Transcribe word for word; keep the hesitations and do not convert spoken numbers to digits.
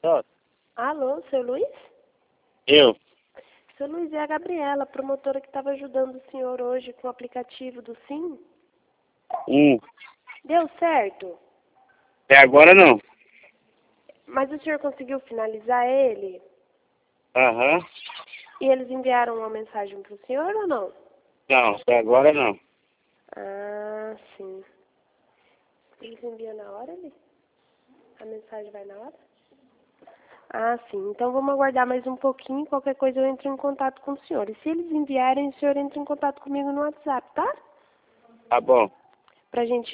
Ó, Alô, seu Luiz? eu. Seu Luiz, é a Gabriela, promotora que estava ajudando o senhor hoje com o aplicativo do Sim. Hum. Deu certo? Até agora não. Mas o senhor conseguiu finalizar ele? Aham. E eles enviaram uma mensagem para o senhor ou não? Não, até agora não. Ah, sim. Eles enviam na hora ali? A mensagem vai na hora? Ah, sim. Então vamos aguardar mais um pouquinho. Qualquer coisa eu entro em contato com o senhor. E se eles enviarem, o senhor entra em contato comigo no WhatsApp, tá? Tá bom. Pra gente